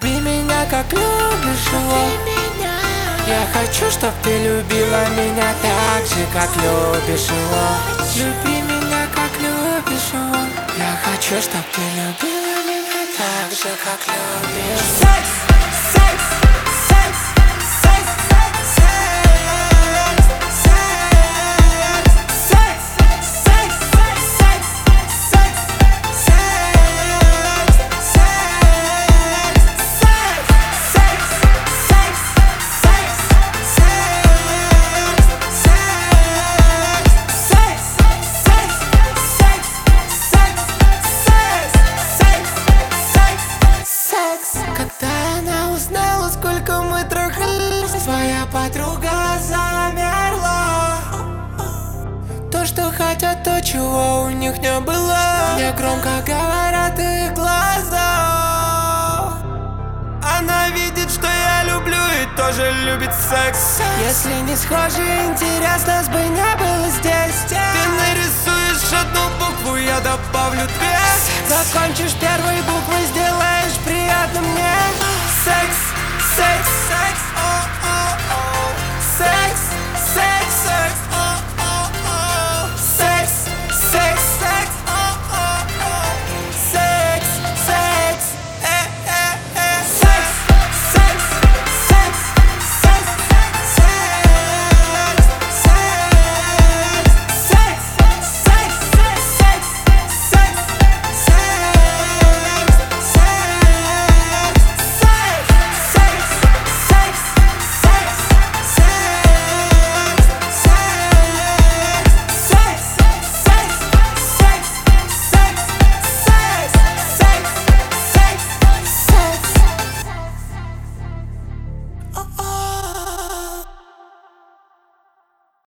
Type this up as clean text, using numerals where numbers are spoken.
Люби меня, как любишь его. Я хочу, чтоб ты любила меня так же, как любишь его. Люби меня, как любишь его. Я хочу, чтоб ты любила меня так же, как любишь. Секс, секс, секс, секс, секс, секс, секс, секс, секс, секс, Когда она узнала, сколько мы трахались, твоя подруга замерла. То, что хотят, то, чего у них не было. Мне громко говорят их глаза. Она видит, что я люблю, и тоже любит секс. Если не схожи, интерес нас бы не было здесь. Ты нарисуешь одну букву, я добавлю две. Закончишь первой буквой, сделаешь приятно мне.